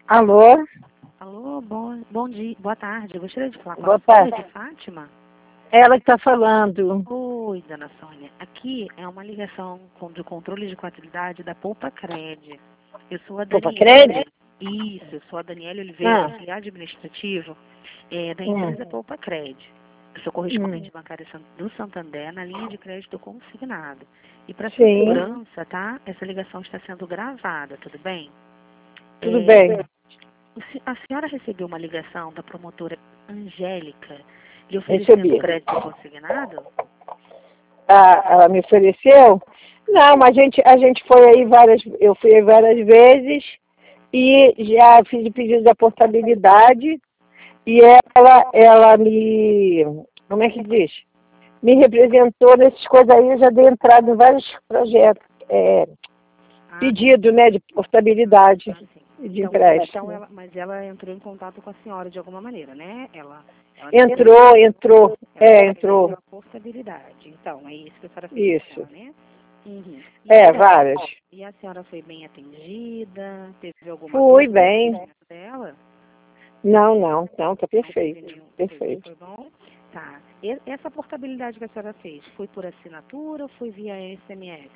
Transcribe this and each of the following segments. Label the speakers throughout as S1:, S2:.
S1: Alô?
S2: Alô, bom dia, boa tarde. Eu gostaria de falar com
S1: Boa
S2: a
S1: tarde.
S2: Sônia de Fátima.
S1: Ela que está falando.
S2: Oi, dona Sônia. Aqui é uma ligação de controle de qualidade da Poupa Cred. Eu sou a
S1: Poupa
S2: Daniele.
S1: Cred?
S2: Isso, eu sou a Daniele Oliveira,
S1: Ah.
S2: auxiliar administrativo da empresa Poupa Cred. Eu sou correspondente bancária do Santander na linha de crédito consignado. E para segurança, tá? Essa ligação está sendo gravada, tudo bem?
S1: Tudo bem.
S2: A senhora recebeu uma ligação da promotora Angélica lhe oferecendo crédito consignado?
S1: Ah, ela me ofereceu? Não, mas a gente foi aí eu fui aí várias vezes e já fiz o pedido da portabilidade e ela me, como é que diz? Me representou nessas coisas aí, eu já dei entrada em vários projetos, pedido, né, de portabilidade de empréstimo.
S2: Mas ela entrou em contato com a senhora de alguma maneira, né? Ela
S1: Entrou.
S2: A portabilidade. Então, é isso que a senhora fez.
S1: Isso.
S2: Com ela, né? Uhum.
S1: Várias.
S2: E a senhora foi bem atendida? Teve alguma
S1: Fui
S2: dúvida
S1: bem.
S2: dela?
S1: Não, tá perfeito. Perfeito.
S2: Foi bom? Tá. Essa portabilidade que a senhora fez, foi por assinatura ou foi via SMS?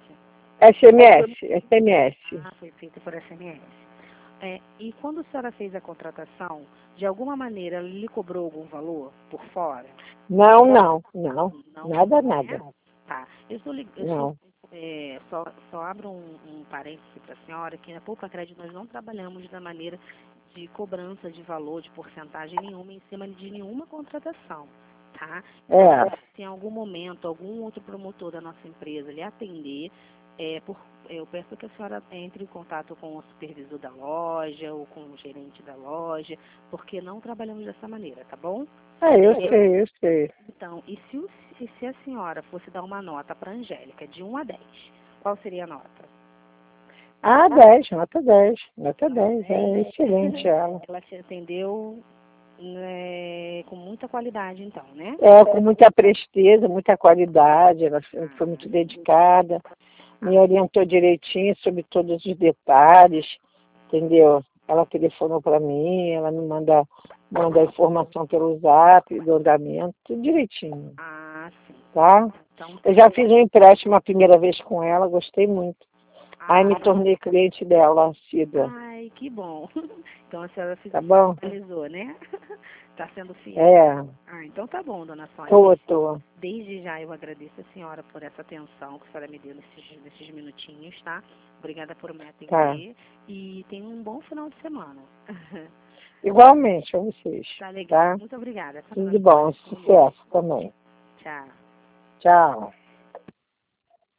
S1: SMS.
S2: Ah, foi feita por SMS. E quando a senhora fez a contratação, de alguma maneira ela lhe cobrou algum valor por fora?
S1: Não. Nada.
S2: Tá.
S1: Não.
S2: Só abro um parêntese para a senhora, que na Poupa Cred nós não trabalhamos da maneira de cobrança de valor, de porcentagem nenhuma, em cima de nenhuma contratação, tá? Se em algum momento algum outro promotor da nossa empresa lhe atender, eu peço que a senhora entre em contato com o supervisor da loja ou com o gerente da loja, porque não trabalhamos dessa maneira, tá bom?
S1: Eu sei.
S2: Então, e se a senhora fosse dar uma nota para a Angélica, de 1 a 10, qual seria a nota?
S1: 10, nota 10. Nota 10, é excelente ela.
S2: Ela te atendeu com muita qualidade, então, né?
S1: Com muita presteza, muita qualidade, ela foi muito dedicada, me orientou direitinho sobre todos os detalhes, entendeu? Ela telefonou para mim, ela me manda informação pelo zap, do andamento, tudo direitinho.
S2: Ah, sim.
S1: Tá?
S2: Então,
S1: eu já fiz um empréstimo a primeira vez com ela, gostei muito. Aí me tornei cliente dela, assídua.
S2: Ai, que bom. Então a senhora finalizou, né? Está sendo fiel. Então tá bom, dona Sônia.
S1: Tô.
S2: Desde já eu agradeço a senhora por essa atenção que a senhora me deu nesses minutinhos, tá? Obrigada por me atender e tenha um bom final de semana.
S1: Igualmente a vocês.
S2: Tá legal.
S1: Tá?
S2: Muito obrigada.
S1: Tudo de bom, sucesso também.
S2: Tchau.
S1: Tchau.